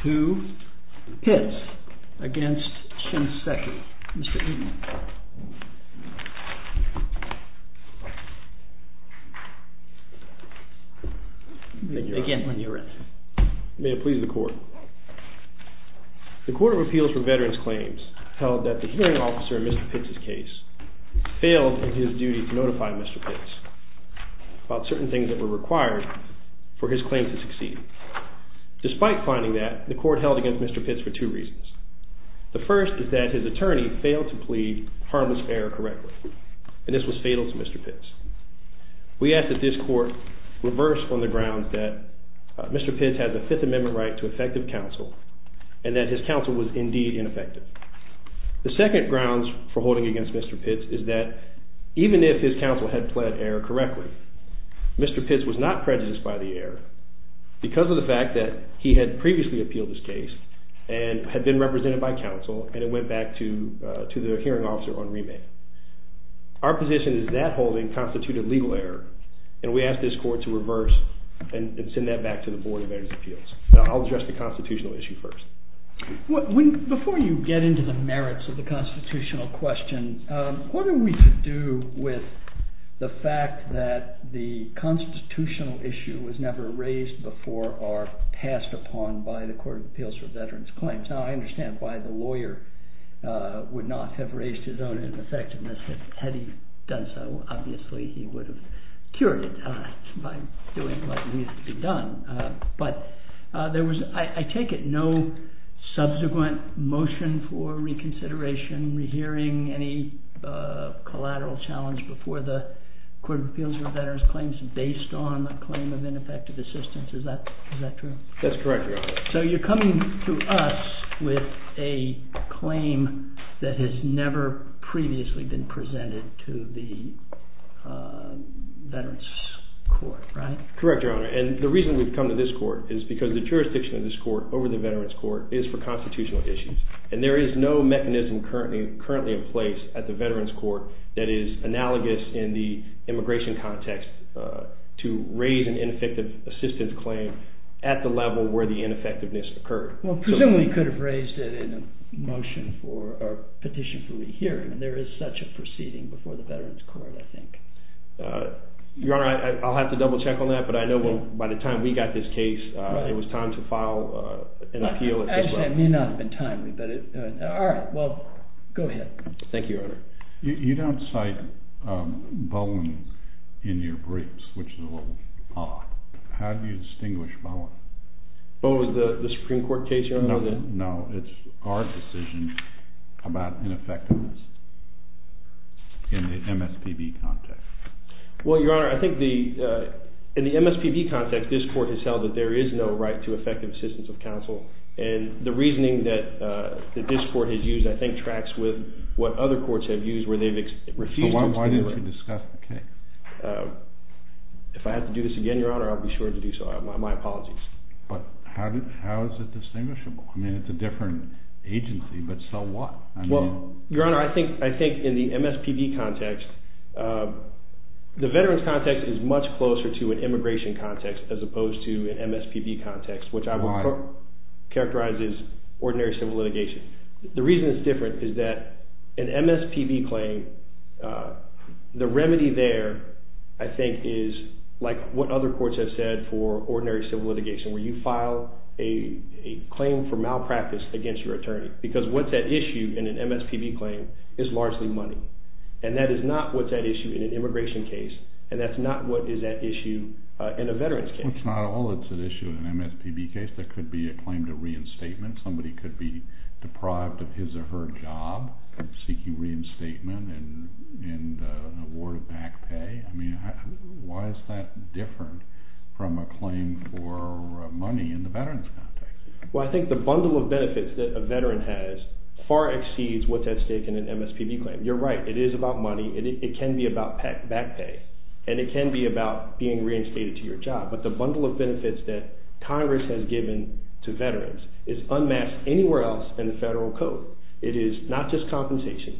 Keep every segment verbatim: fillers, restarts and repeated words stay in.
to Pitts against Shinseki. Mister Eden. Begin when you're ready. May it please the Court. The Court of Appeals for Veterans Claims held that the hearing officer in Mister Pitts' case failed in his duty to notify Mister Pitts about certain things that were required for his claim to succeed. Despite finding that, the Court held against Mister Pitts for two reasons. The first is that his attorney failed to plead harmless error correctly, and this was fatal to Mister Pitts. We ask that this Court reverse on the grounds that uh, Mister Pitts has a Fifth Amendment right to effective counsel, and that his counsel was indeed ineffective. The second grounds for holding against Mister Pitts is that even if his counsel had pled error correctly, Mister Pitts was not prejudiced by the error because of the fact that he had previously appealed his case and had been represented by counsel, and it went back to uh, to the hearing officer on remand. Our position is that holding constituted legal error, and we ask this Court to reverse and, and send that back to the Board of Veterans' Appeals. Now, I'll address the constitutional issue first. When, before you get into the merits of the constitutional question, um, what are we to do with the fact that the constitutional issue was never raised before or passed upon by the Court of Appeals for Veterans Claims? Now, I understand why the lawyer uh, would not have raised his own ineffectiveness. Had he done so, obviously he would have cured it uh, by doing what needs to be done. Uh, but uh, there was, I, I take it, no subsequent motion for reconsideration, rehearing, any uh, collateral challenge before the Court of Appeals for Veterans Claims based on a claim of ineffective assistance. Is that is that true? That's correct, Your Honor. So you're coming to us with a claim that has never previously been presented to the uh, Veterans Court, right? Correct, Your Honor. And the reason we've come to this Court is because the jurisdiction of this Court over the Veterans Court is for constitutional issues. And there is no mechanism currently currently in place at the Veterans Court that is analogous in the immigration context uh, to raise an ineffective assistance claim at the level where the ineffectiveness occurred. Well, presumably you could have raised it in a motion for, or petition for rehearing, and there is such a proceeding before the Veterans Court, I think. Uh, Your Honor, I, I'll have to double check on that, but I know when, by the time we got this case, uh, right. it was time to file uh, an appeal I, at this level. It may not have been timely, but it, uh, all right, well, go ahead. Thank you, Your Honor. You, you don't cite um, Bowen in your briefs, which is a little odd. How do you distinguish Bowen? Bowen was the, the Supreme Court case, Your Honor? No, that, no, it's our decision about ineffectiveness in the M S P B context. Well, Your Honor, I think the uh, in the M S P B context, this Court has held that there is no right to effective assistance of counsel, and the reasoning that uh, that this Court has used, I think, tracks with what other courts have used, where they've ex- refused. So why, to why didn't you discuss the case? Uh, if I have to do this again, Your Honor, I'll be sure to do so. My, my apologies. But how did, how is it distinguishable? I mean, it's a different agency, but so what? I well, mean, Your Honor, I think I think in the M S P B context. Uh, The veterans context is much closer to an immigration context as opposed to an M S P B context, which I would pro- characterize as ordinary civil litigation. The reason it's different is that an M S P B claim, uh, the remedy there, I think, is like what other courts have said for ordinary civil litigation, where you file a, a claim for malpractice against your attorney. Because what's at issue in an M S P B claim is largely money. And that is not what's at issue in an immigration case, and that's not what is at issue uh, in a veterans case. It's not all that's at issue in an M S P B case. There could be a claim to reinstatement. Somebody could be deprived of his or her job, seeking reinstatement and, and uh, an award of back pay. I mean, how, why is that different from a claim for uh, money in the veterans context? Well, I think the bundle of benefits that a veteran has far exceeds what's at stake in an M S P B claim. You're right, it is about money, it, it can be about back pay, and it can be about being reinstated to your job, but the bundle of benefits that Congress has given to veterans is unmatched anywhere else in the federal code. It is not just compensation,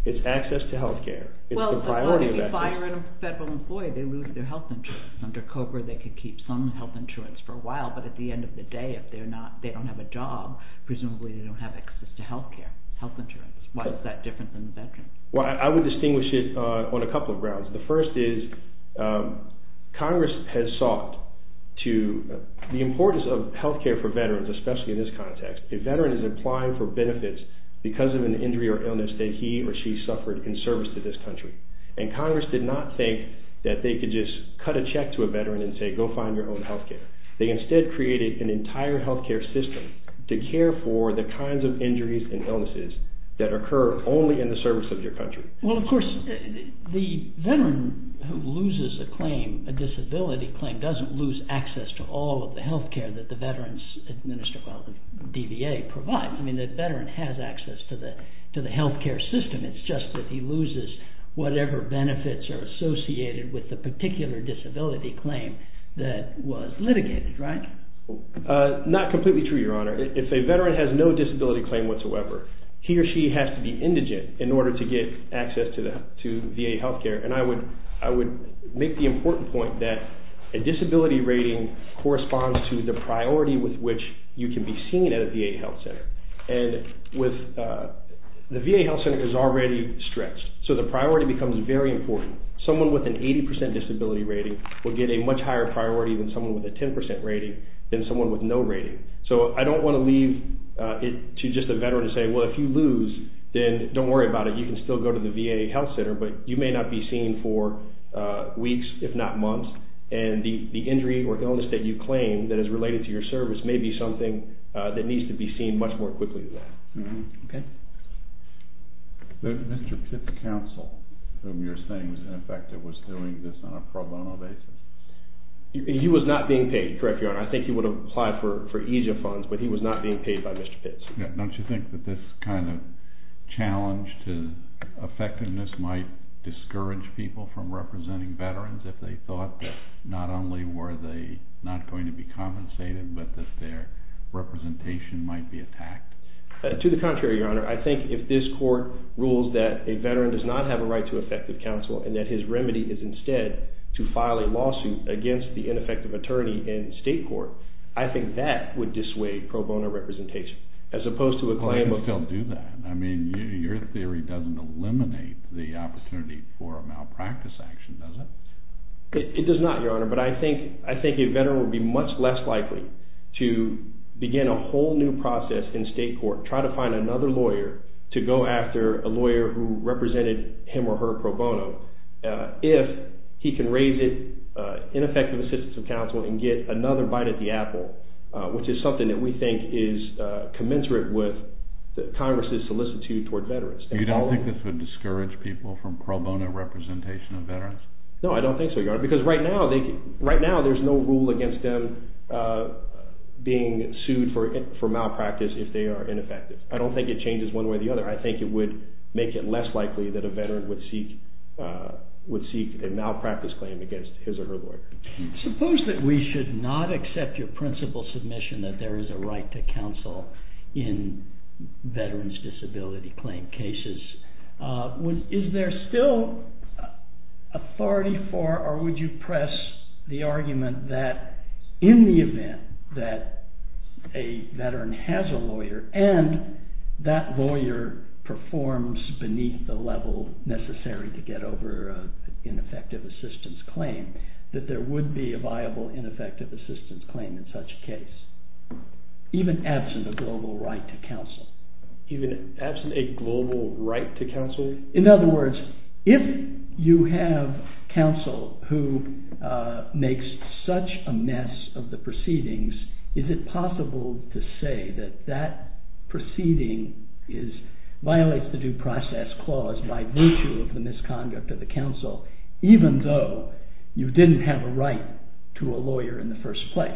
It's access to health care. It's well, the priority well, if of you access. fire a federal employee, they lose their health insurance. Under COBRA, they could keep some health insurance for a while, but at the end of the day, if they're not, they don't have a job, presumably they don't have access to health care, health insurance. Why is that different than the veteran? Well, I, I would distinguish it uh, on a couple of grounds. The first is um, Congress has sought to uh, the importance of health care for veterans, especially in this context. A veteran is applying for benefits because of an injury or illness that he or she suffered in service to this country. And Congress did not think that they could just cut a check to a veteran and say, go find your own health care. They instead created an entire health care system to care for the kinds of injuries and illnesses that occur only in the service of your country. Well, of course, the veteran who loses a claim, a disability claim, doesn't lose access to all of the health care that the Veterans Administration, well, the D V A provides. I mean, the veteran has access to the to the health care system. It's just that he loses whatever benefits are associated with the particular disability claim that was litigated, right? Uh, not completely true, Your Honor. If a veteran has no disability claim whatsoever, he or she has to be indigent in order to get access to the to V A health care. And I would I would make the important point that a disability rating corresponds to the priority with which you can be seen at a V A health center. And with uh, the V A health center is already stretched, so the priority becomes very important. Someone with an eighty percent disability rating will get a much higher priority than someone with a ten percent rating than someone with no rating. So I don't want to leave uh, it to just a veteran to say, well, if you lose, then don't worry about it. You can still go to the V A health center, but you may not be seen for uh, weeks, if not months. And the, the injury or illness that you claim that is related to your service may be something uh, that needs to be seen much more quickly than that. Mm-hmm. Okay. The, Mister Pitt's counsel, whom you're saying was ineffective, was doing this on a pro bono basis? He, he was not being paid, correct, Your Honor. I think he would have applied for, for E J A funds, but he was not being paid by Mister Pitts. Yeah, don't you think that this kind of challenge to effectiveness might discourage people from representing veterans if they thought that not only were they not going to be compensated, but that their representation might be attacked? Uh, to the contrary, Your Honor, I think if this court rules that a veteran does not have a right to effective counsel and that his remedy is instead to file a lawsuit against the ineffective attorney in state court, I think that would dissuade pro bono representation, as opposed to a well, claim of... of... still do that. I mean, you, your theory doesn't eliminate the opportunity for a malpractice action, does it? It, it does not, Your Honor, but I think I think a veteran would be much less likely to begin a whole new process in state court, try to find another lawyer to go after a lawyer who represented him or her pro bono, uh, if he can raise it, uh, ineffective assistance of counsel, and get another bite at the apple, uh, which is something that we think is uh, commensurate with the Congress's solicitude toward veterans. You don't think this would discourage people from pro bono representation of veterans? No, I don't think so, Your Honor, because right now, they right now there's no rule against them uh, being sued for for malpractice if they are ineffective. I don't think it changes one way or the other. I think it would make it less likely that a veteran would seek uh, would seek a malpractice claim against his or her lawyer. Suppose that we should not accept your principal submission that there is a right to counsel in veterans' disability claim cases. Uh, would, is there still authority for, or would you press the argument that in the event that a veteran has a lawyer and that lawyer performs beneath the level necessary to get over an ineffective assistance claim, that there would be a viable ineffective assistance claim in such a case, even absent a global right to counsel? Even absent a global right to counsel? In other words, if you have counsel who uh, makes such a mess of the proceedings, is it possible to say that that proceeding is violates the due process clause by virtue of the misconduct of the counsel, even though you didn't have a right to a lawyer in the first place?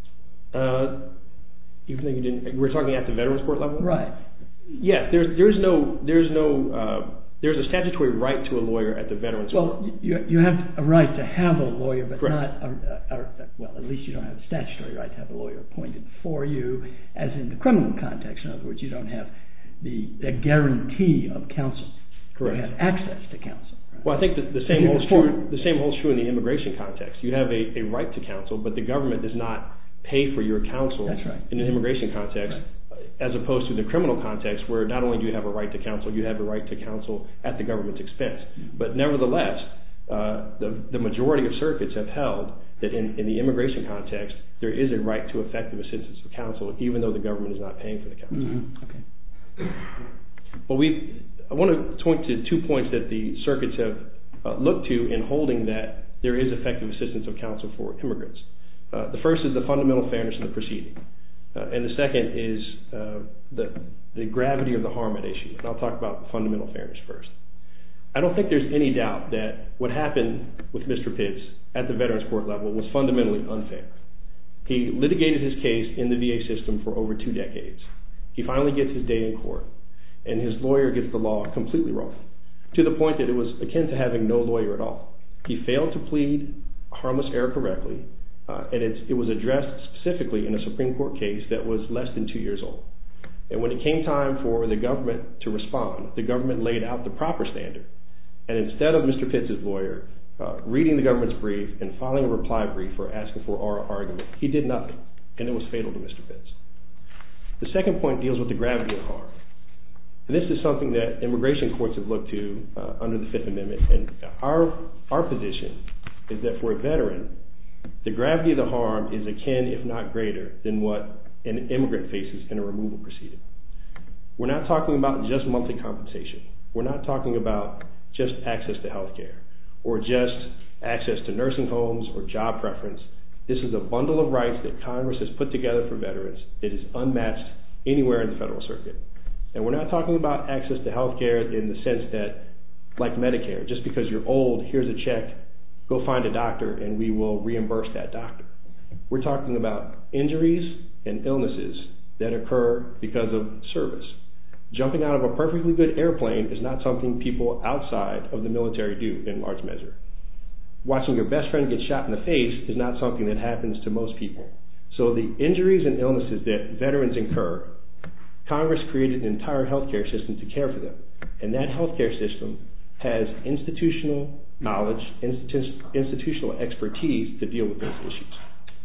Uh, even though you didn't, we're talking at the Veterans Court level? Right. Yes, there's there's no there's no uh, there's a statutory right to a lawyer at the Veterans well, Court. Well, you you have a right to have a lawyer, but Correct. not a, a, a, well, at least you don't have a statutory right to have a lawyer appointed for you, as in the criminal context. In other words, you don't have the, the guarantee of counsel. Correct. You have access to counsel. Right? Well, I think that the same holds true. The same holds true in the immigration context. You have a, a right to counsel, but the government does not pay for your counsel That's right. in an immigration context, right. As opposed to the criminal context, where not only do you have a right to counsel, you have a right to counsel at the government's expense. Mm-hmm. But nevertheless, uh, the the majority of circuits have held that in, in the immigration context, there is a right to effective assistance of counsel, even though the government is not paying for the counsel. Mm-hmm. Okay. Well, we I want to point to two points that the circuits have uh, looked to in holding that there is effective assistance of counsel for immigrants. Uh, the first is the fundamental fairness of the proceeding, uh, and the second is uh, the the gravity of the harm at issue. And I'll talk about fundamental fairness first. I don't think there's any doubt that what happened with Mister Pitts at the Veterans Court level was fundamentally unfair. He litigated his case in the V A system for over two decades. He finally gets his day in court, and his lawyer gets the law completely wrong, to the point that it was akin to having no lawyer at all. He failed to plead harmless error correctly, uh, and it's, it was addressed specifically in a Supreme Court case that was less than two years old. And when it came time for the government to respond, the government laid out the proper standard. And instead of Mister Pitts' lawyer uh, reading the government's brief and filing a reply brief or asking for oral argument, he did nothing, and it was fatal to Mister Pitts. The second point deals with the gravity of harm. And this is something that immigration courts have looked to uh, under the Fifth Amendment. And our our position is that for a veteran, the gravity of the harm is akin, if not greater, than what an immigrant faces in a removal proceeding. We're not talking about just monthly compensation. We're not talking about just access to health care or just access to nursing homes or job preference. This is a bundle of rights that Congress has put together for veterans that is unmatched anywhere in the federal circuit. And we're not talking about access to health care in the sense that, like Medicare, just because you're old, here's a check, go find a doctor and we will reimburse that doctor. We're talking about injuries and illnesses that occur because of service. Jumping out of a perfectly good airplane is not something people outside of the military do in large measure. Watching your best friend get shot in the face is not something that happens to most people. So the injuries and illnesses that veterans incur, Congress created an entire healthcare system to care for them. And that healthcare system has institutional knowledge, institu- institutional expertise to deal with those issues.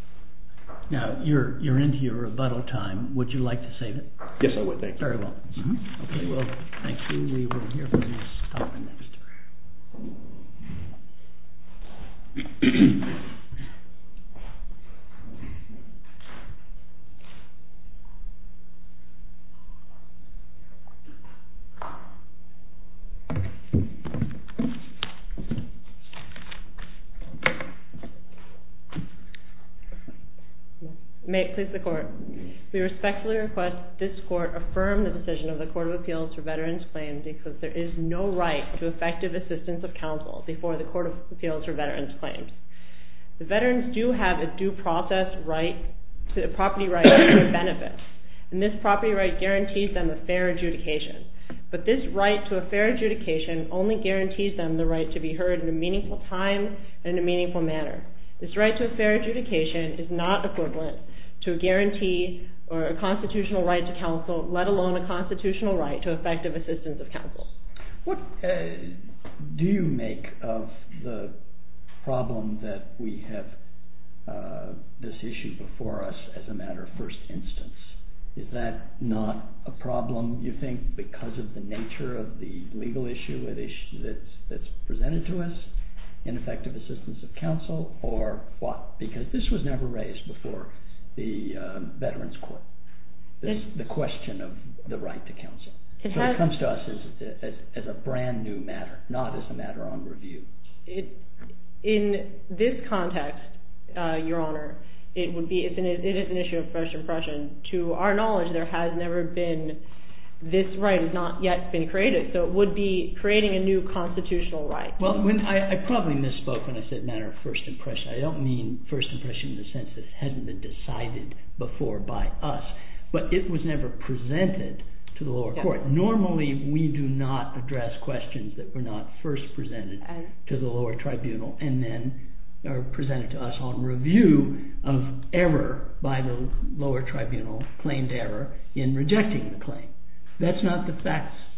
Now, you're you're into your rebuttal time. Would you like to save it? Yes, I would. Thank you. Very well. Mm-hmm. Okay, well, thank you. We will hear from Miz Stockman next. May it please the Court. We respectfully request this Court affirm the decision of the Court of Appeals for Veterans Claims because there is no right to effective assistance of counsel before the Court of Appeals for Veterans Claims. The veterans do have a due process right to a property right to their benefits, and this property right guarantees them a fair adjudication. But this right to a fair adjudication only guarantees them the right to be heard in a meaningful time and in a meaningful manner. This right to a fair adjudication is not equivalent to a guarantee or a constitutional right to counsel, let alone a constitutional right to effective assistance of counsel. What uh, do you make of the problem that we have uh, this issue before us as a matter of first instance? Is that not a problem, you think, because of the nature of the legal issue that's, that's presented to us? Ineffective assistance of counsel, or what? Because this was never raised before the uh, Veterans Court, this, the question of the right to counsel. It so has, it comes to us as, as, as a brand new matter, not as a matter on review. It, in this context, uh, Your Honor, it would be it's an, it is an issue of first impression. To our knowledge, there has never been, this right has not yet been created, so it would be creating a new constitutional right. Well, when I, I probably misspoke when I said matter of first impression. I don't mean first impression in the sense that it hasn't been decided before by us, but it was never presented to the lower yes. court. Normally, we do not address questions that were not first presented and, to the lower tribunal and then are presented to us on review of error by the lower tribunal, claimed error, in rejecting the claim. That's not the facts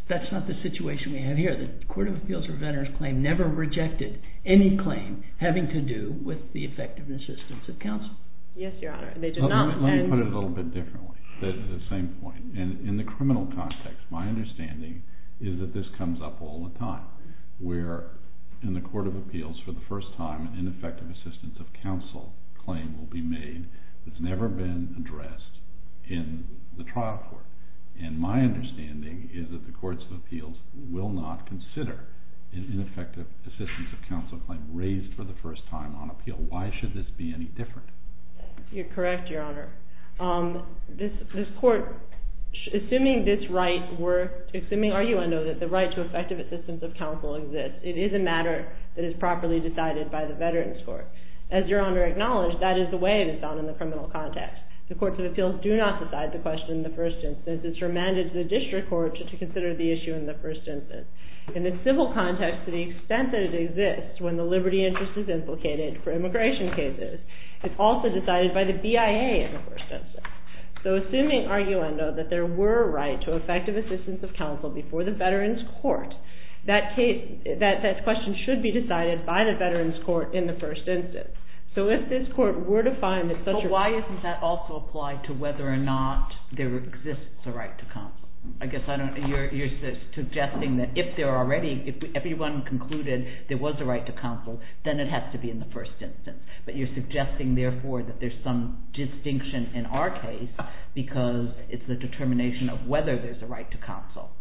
that's not the situation we have here. The Court of Appeals for Veterans Claims never rejected any claim having to do with the effective assistance of counsel. Yes, Your Honor, they did let not. Me, let me put it a little bit differently, the, the same point. In, in the criminal context, my understanding is that this comes up all the time, where in the Court of Appeals, for the first time, an ineffective assistance of counsel claim will be made that's never been addressed in the trial court. And my understanding is that the Courts of Appeals will not consider an ineffective assistance of counsel claim raised for the first time on appeal. Why should this be any different? You're correct, Your Honor. Um, this this court, assuming this right were, assuming arguendo that the right to effective assistance of counsel exists, it is a matter that is properly decided by the Veterans Court. As Your Honor acknowledged, that is the way it is done in the criminal context. The Courts of Appeals do not decide the question in the first instance. It's remanded to the district court to, to consider the issue in the first instance. In the civil context, to the extent that it exists when the liberty interest is implicated for immigration cases, it's also decided by the B I A in the first instance. So assuming arguendo that there were a right to effective assistance of counsel before the Veterans Court, that case, that, that question should be decided by the Veterans Court in the first instance. So if this court were to find that such but a... why isn't that also applied to whether or not there exists a right to counsel? I guess I don't. You're, you're suggesting that if there already, if everyone concluded there was a right to counsel, then it has to be in the first instance. But you're suggesting, therefore, that there's some distinction in our case because it's the determination of whether there's a right to counsel,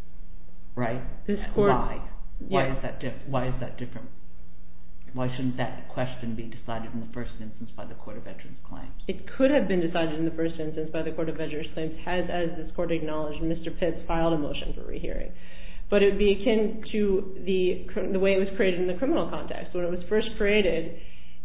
right? This court, why? Why yeah. is that? Dif- why is that different? Why shouldn't that question be decided in the first instance by the Court of Veterans Claims? It could have been decided in the first instance by the Court of Veterans Claims, has, as this court acknowledged, Mister Pitts filed a motion for rehearing. But it would be akin to the the way it was created in the criminal context. When it was first created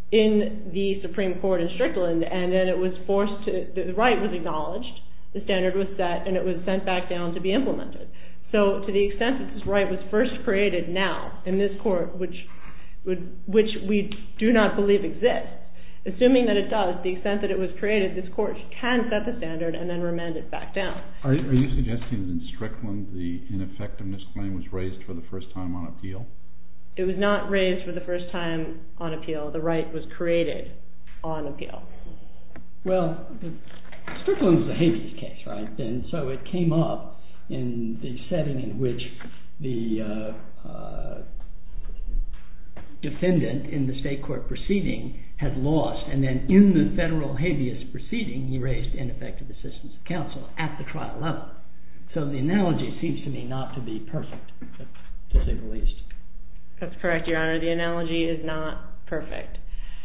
in the Supreme Court in Strickland, and then it was forced to, the right was acknowledged, the standard was set, and it was sent back down to be implemented. So to the extent that this right was first created now in this court, which would, which we do not believe exists, assuming that it does, the extent that it was created, this court can set the standard and then remand it back down. Are, are you suggesting that in Strickland the ineffectiveness claim was raised for the first time on appeal? It was not raised for the first time on appeal. The right was created on appeal. Well, the, Strickland was a habeas case, right? And so it came up in the setting in which the uh, uh, defendant in the state court proceeding had lost, and then in the federal habeas proceeding he raised ineffective assistance of counsel at the trial level. So the analogy seems to me not to be perfect, to say the least. That's correct, Your Honor. The analogy is not perfect.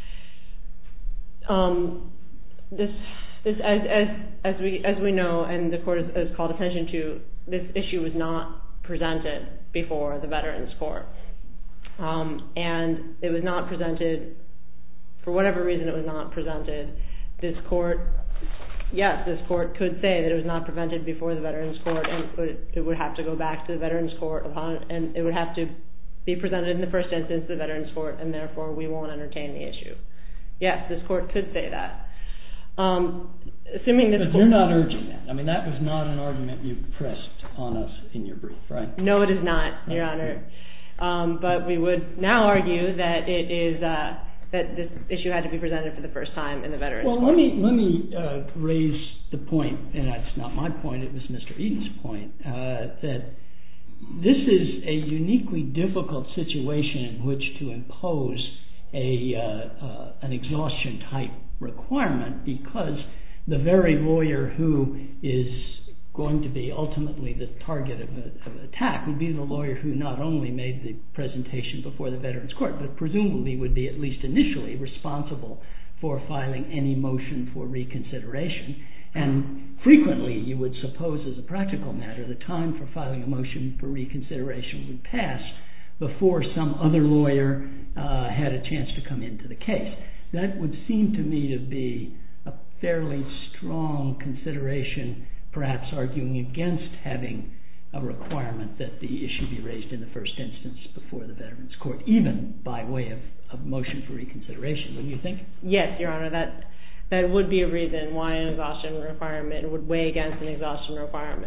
Um, this, this, as as as we as we know, and the court has, has called attention to, this issue was not presented before the Veterans Court, um, and it was not presented for whatever reason. It was not presented. This court, yes, this court could say that it was not presented before the Veterans Court, and it would, it would have to go back to the Veterans Court upon, and it would have to be presented in the first instance to the Veterans Court, and therefore we won't entertain the issue. Yes, this court could say that. Um, assuming this but court, you're not urging that. I mean, that was not an argument you pressed on us in your brief, right? No, it is not, Your Honor. Um, but we would now argue that it is uh, that this issue had to be presented for the first time in the Veterans well, Court. Well, let me let me uh, raise the point, and that's not my point. It was Mister Eden's point uh, that this is a uniquely difficult situation in which to impose a uh, uh, an exhaustion type requirement, because the very lawyer who is going to be ultimately the target of, a, of an attack would be the lawyer who not only made the presentation before the Veterans Court, but presumably would be at least initially responsible for filing any motion for reconsideration. And frequently, you would suppose as a practical matter, the time for filing a motion for reconsideration would pass before some other lawyer uh, had a chance to come into the case. That would seem to me to be a fairly strong consideration, perhaps arguing against having a requirement that the issue be raised in the first instance before the Veterans Court, even by way of a motion for reconsideration. Wouldn't you think? Yes, Your Honor, that that would be a reason why an exhaustion requirement would weigh against an exhaustion requirement.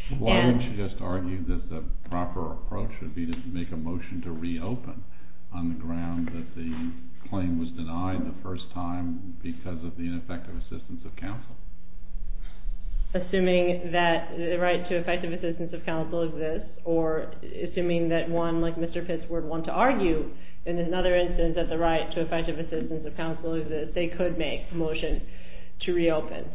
Why and, wouldn't you just argue that the proper approach would be to make a motion to reopen on the ground that the claim was denied the first time because of the ineffective assistance of counsel? Assuming that the right to effective assistance of counsel exists, or assuming that one, like Mister Pitts, would want to argue in another instance that the right to effective assistance of counsel exists, they could make a motion to reopen.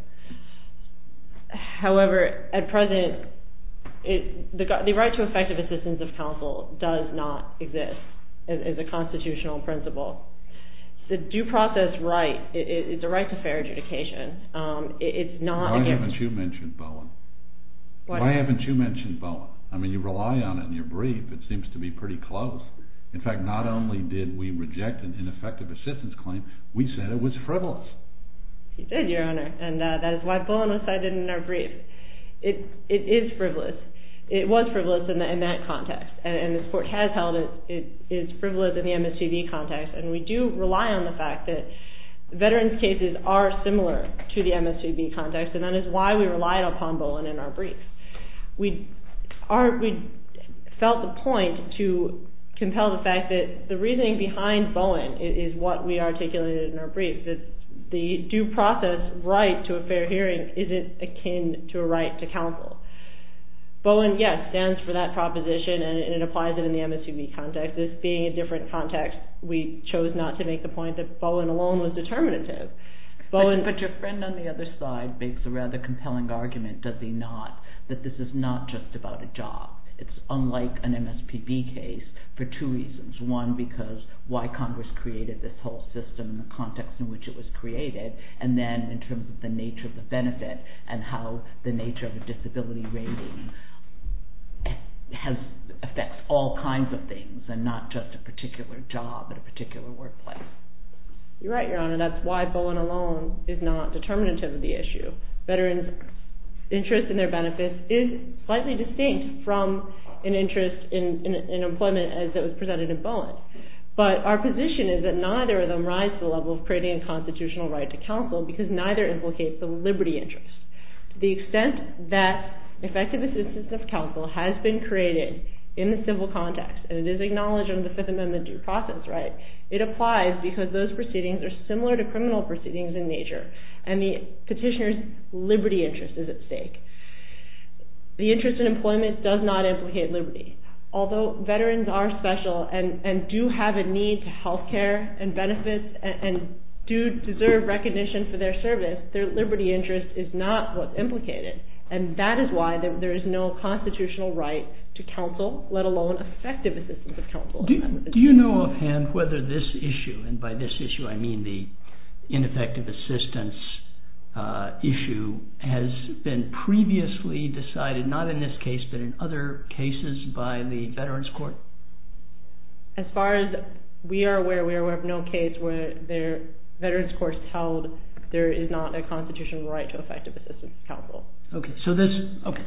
However, at present, it, the, the right to effective assistance of counsel does not exist as, as a constitutional principle. The due process right, it, it, it's a right to fair adjudication. Um, it, it's not. Why against, haven't you mentioned Bowen? What? Why haven't you mentioned Bowen? I mean, you rely on it in your brief. It seems to be pretty close. In fact, not only did we reject an ineffective assistance claim, we said it was frivolous. You did, Your Honor, and uh, that is why Bowen was cited in our brief. It it is frivolous. It was frivolous in, the, in that context, and, and this court has held it, it is frivolous in the M S P B context, and we do rely on the fact that veterans' cases are similar to the M S P B context, and that is why we relied upon Bowen in our brief. We, are, we felt the point to compel the fact that the reasoning behind Bowen is, is what we articulated in our brief, that the due process right to a fair hearing isn't akin to a right to counsel. Bowen, yes, stands for that proposition, and it applies it in the M S P B context. This being a different context, we chose not to make the point that Bowen alone was determinative. Bowen, but, but your friend on the other side makes a rather compelling argument, does he not, that this is not just about a job. It's unlike an M S P B case for two reasons. One, because why Congress created this whole system in the context in which it was created, and then in terms of the nature of the benefit and how the nature of a disability rating has affects all kinds of things and not just a particular job at a particular workplace. You're right, Your Honor. That's why Bowen alone is not determinative of the issue. Veterans' interest in their benefits is slightly distinct from an interest in, in, in employment as it was presented in Bowen. But our position is that neither of them rise to the level of creating a constitutional right to counsel because neither implicates the liberty interest. To the extent that effective assistance of counsel has been created in the civil context, and it is acknowledged under the Fifth Amendment due process right, it applies because those proceedings are similar to criminal proceedings in nature, and the petitioner's liberty interest is at stake. The interest in employment does not implicate liberty. Although veterans are special and, and do have a need to health care and benefits and, and do deserve recognition for their service, their liberty interest is not what's implicated. And that is why there, there is no constitutional right to counsel, let alone effective assistance of counsel. Do, do you know offhand whether this issue, and by this issue I mean the ineffective assistance uh, issue, has been previously decided, not in this case, but in other cases by the Veterans Court? As far as we are aware, we are aware of no case where their Veterans Court held there is not a constitutional right to effective assistance of counsel. Okay, so this, okay.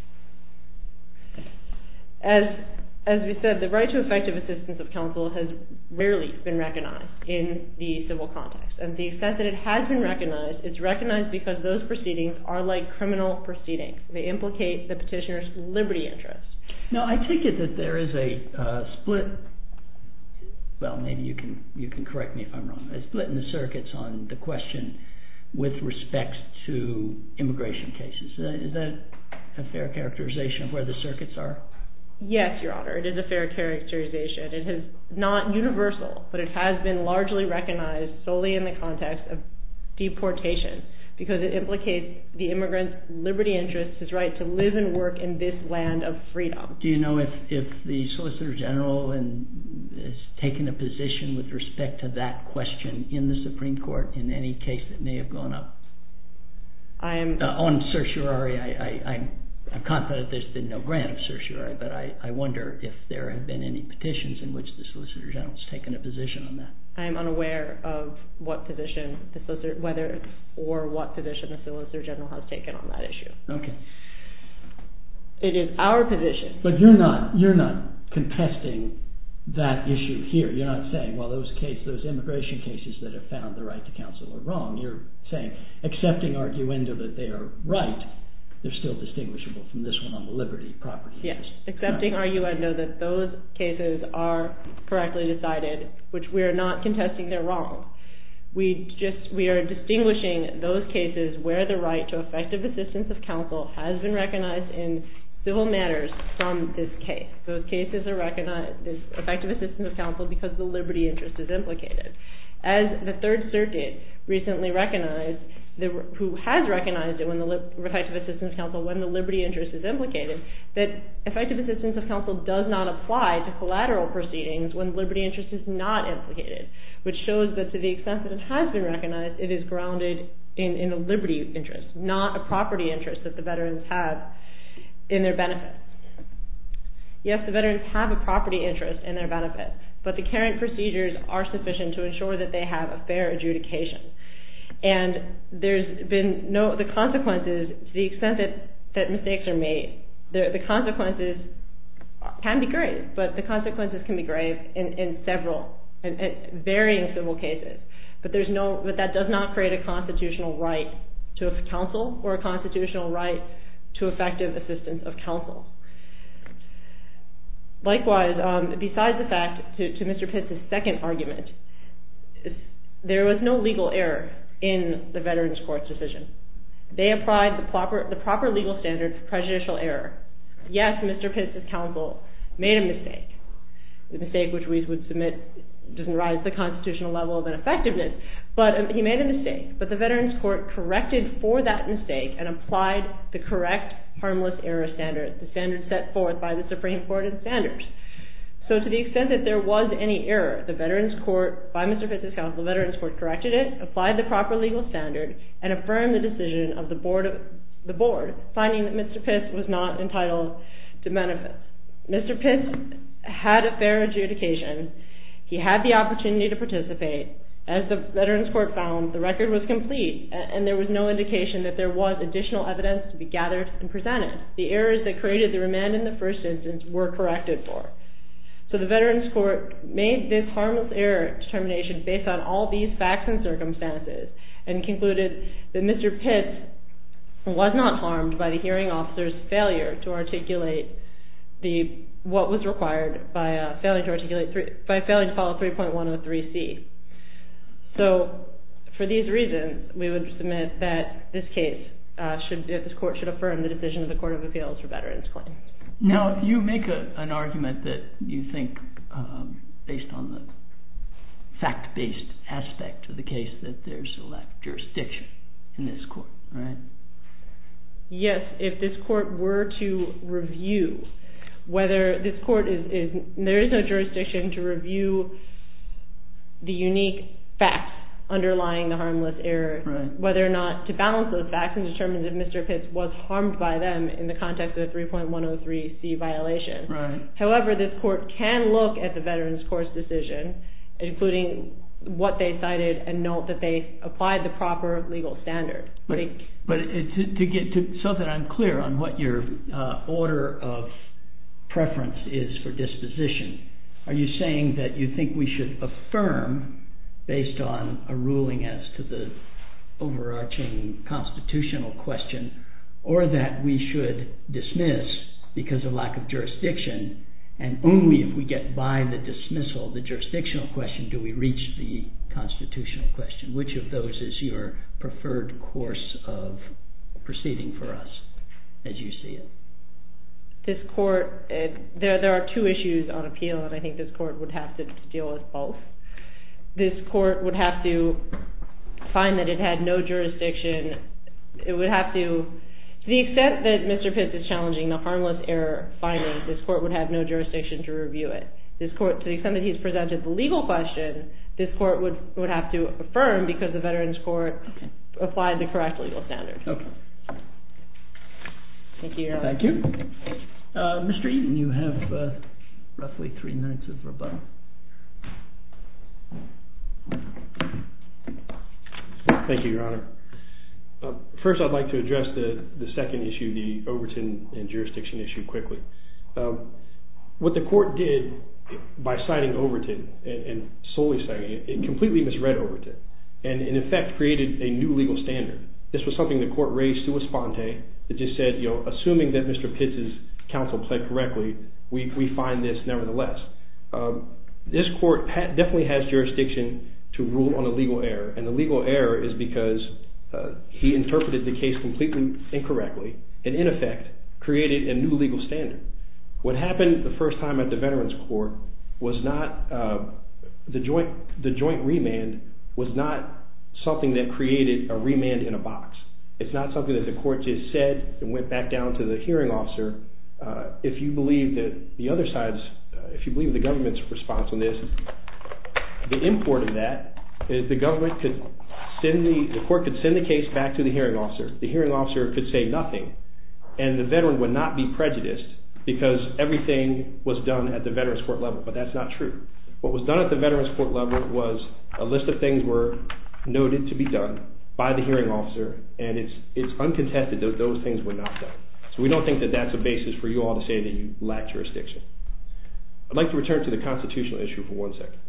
As as we said, the right to effective assistance of counsel has rarely been recognized in the civil context. And to the extent that it has been recognized, it's recognized because those proceedings are like criminal proceedings. They implicate the petitioner's liberty interest. Now, I take it that there is a uh, split, well, maybe you can you can correct me if I'm wrong, a split in the circuits on the question with respect to immigration cases. Is that a fair characterization of where the circuits are? Yes, Your Honor, it is a fair characterization. It is not universal, but it has been largely recognized solely in the context of deportation because it implicates the immigrant's liberty interest, his right to live and work in this land of freedom. Do you know if, if the Solicitor General in, has taken a position with respect to that question in the Supreme Court in any case that may have gone up? I am... Uh, on certiorari, I, I, I'm I'm confident there's been no grant of certiorari, but I, I wonder if there have been any petitions in which the Solicitor General has taken a position on that. I am unaware of what position the Solicitor, whether or what position the Solicitor General has taken on that issue. Okay. It is our position. But you're not you're not contesting that issue here. You're not saying, well, those case those immigration cases that have found the right to counsel are wrong. You're saying, accepting arguendo that they are right, they're still distinguishable from this one on the liberty property. Yes, accepting arguendo that those cases are correctly decided, which we are not contesting they're wrong. We just we are distinguishing those cases where the right to effective assistance of counsel has been recognized in civil matters from this case. Those cases are recognized as effective assistance of counsel because the liberty interest is implicated. As the Third Circuit recently recognized, the, who has recognized it when the effective assistance of counsel, when the liberty interest is implicated, that effective assistance of counsel does not apply to collateral proceedings when liberty interest is not implicated, which shows that to the extent that it has been recognized, it is grounded in, in a liberty interest, not a property interest that the veterans have in their benefits. Yes, the veterans have a property interest in their benefits, but the current procedures are sufficient to ensure that they have a fair adjudication. And there's been no, the consequences, to the extent that, that mistakes are made, the, the consequences can be grave, but the consequences can be grave in, in several, in, in varying civil cases. But there's no, but that does not create a constitutional right to a counsel or a constitutional right to effective assistance of counsel. Likewise, um, besides the fact, to, to Mister Pitts' second argument, there was no legal error in the Veterans Court's decision. They applied the proper, the proper legal standard for prejudicial error. Yes, Mister Pitts' counsel made a mistake, the mistake which we would submit doesn't rise to the constitutional level of ineffectiveness, but um, he made a mistake. But the Veterans Court corrected for that mistake and applied the correct harmless error standard, the standard set forth by the Supreme Court in Sanders. So to the extent that there was any error, the Veterans Court, by Mister Pitts' counsel, the Veterans Court corrected it, applied the proper legal standard, and affirmed the decision of the board, of, the board finding that Mister Pitts was not entitled to benefits. Mister Pitts had a fair adjudication. He had the opportunity to participate. As the Veterans Court found, the record was complete, and there was no indication that there was additional evidence to be gathered and presented. The errors that created the remand in the first instance were corrected for. So the Veterans Court made this harmless error determination based on all these facts and circumstances and concluded that Mister Pitts was not harmed by the hearing officer's failure to articulate the what was required by uh, failing to articulate three, by failing to follow three point one oh three C. So for these reasons, we would submit that this case uh, should, that this court should affirm the decision of the Court of Appeals for Veterans Claims. Now, you make a, an argument that you think, um, based on the fact-based aspect of the case, that there's a lack of jurisdiction in this court, right? Yes, if this court were to review whether this court is, is there is no jurisdiction to review the unique facts underlying the harmless error, right. Whether or not to balance those facts and determine if Mister Pitts was harmed by them in the context of the three point one oh three C violation. Right. However, this court can look at the Veterans Court's decision, including what they cited, and note that they applied the proper legal standard. But, they, but it, to, to get to so that I'm clear on what your uh, order of preference is for disposition, are you saying that you think we should affirm based on a ruling as to the overarching constitutional question, or that we should dismiss because of lack of jurisdiction, and only if we get by the dismissal, the jurisdictional question, do we reach the constitutional question? Which of those is your preferred course of proceeding for us, as you see it? This court, uh, there there are two issues on appeal, and I think this court would have to deal with both. This court would have to find that it had no jurisdiction. It would have to, to the extent that Mister Pitts is challenging the harmless error finding, this court would have no jurisdiction to review it. This court, to the extent that he's presented the legal question, this court would, would have to affirm because the Veterans Court okay. applied the correct legal standard. Okay. Thank you, Your Honor. Thank you. Uh, Mister Eaton, you have uh, roughly three minutes of rebuttal. Thank you, Your Honor. Uh, first, I'd like to address the, the second issue, the Overton and jurisdiction issue, quickly. Um, what the court did by citing Overton and, and solely citing it, it completely misread Overton and, in effect, created a new legal standard. This was something the court raised sua sponte It just said, you know, assuming that Mister Pitts' counsel pled correctly, we, we find this nevertheless. Um, this court ha- definitely has jurisdiction to rule on a legal error, and the legal error is because uh, he interpreted the case completely incorrectly and, in effect, created a new legal standard. What happened the first time at the Veterans Court was not uh, the joint the joint remand was not something that created a remand in a box. It's not something that the court just said and went back down to the hearing officer. Uh, if you believe that the other side's, uh, if you believe the government's response on this, the import of that is the government could send the, the court could send the case back to the hearing officer. The hearing officer could say nothing, and the veteran would not be prejudiced because everything was done at the Veterans Court level, but that's not true. What was done at the Veterans Court level was a list of things were noted to be done by the hearing officer, and it's it's uncontested that those things were not done. So we don't think that that's a basis for you all to say that you lack jurisdiction. I'd like to return to the constitutional issue for one second.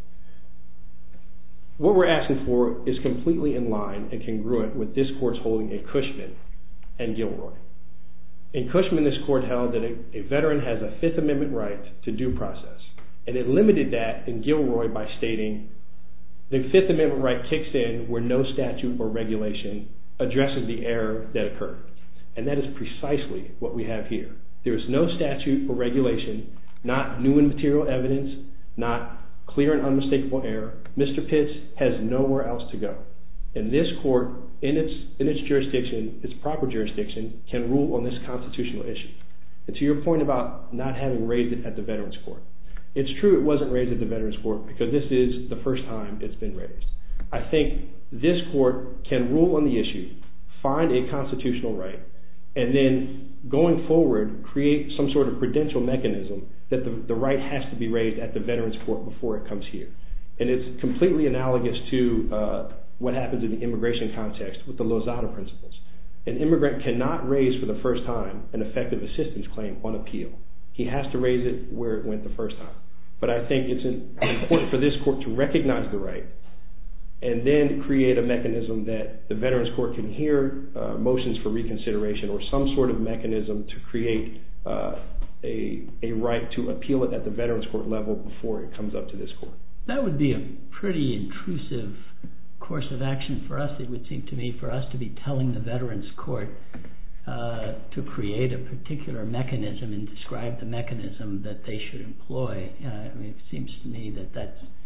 What we're asking for is completely in line and congruent with this court's holding in Cushman and Gilroy. In Cushman, this court held that a, a veteran has a Fifth Amendment right to due process, and it limited that in Gilroy by stating the Fifth Amendment right kicks in where no statute or regulation addresses the error that occurred. And that is precisely what we have here. There is no statute or regulation, not new and material evidence, not clear and unmistakable error. Mister Pitts has nowhere else to go. And this court, in its in its jurisdiction, its proper jurisdiction, can rule on this constitutional issue. And to your point about not having raised it at the Veterans Court, it's true it wasn't raised at the Veterans Court because this is the first time it's been raised. I think this court can rule on the issue, find a constitutional right, and then going forward create some sort of prudential mechanism that the, the right has to be raised at the Veterans Court before it comes here. And it's completely analogous to uh, what happens in the immigration context with the Lozada principles. An immigrant cannot raise for the first time an effective assistance claim on appeal. He has to raise it where it went the first time. But I think it's important for this court to recognize the right and then create a mechanism that the Veterans Court can hear uh, motions for reconsideration or some sort of mechanism to create uh, a, a right to appeal it at the Veterans Court level before it comes up to this court. That would be a pretty intrusive course of action for us, it would seem to me, for us to be telling the Veterans Court uh, to create a particular mechanism and describe the mechanism that they should employ. Uh, I mean, it seems to me that that's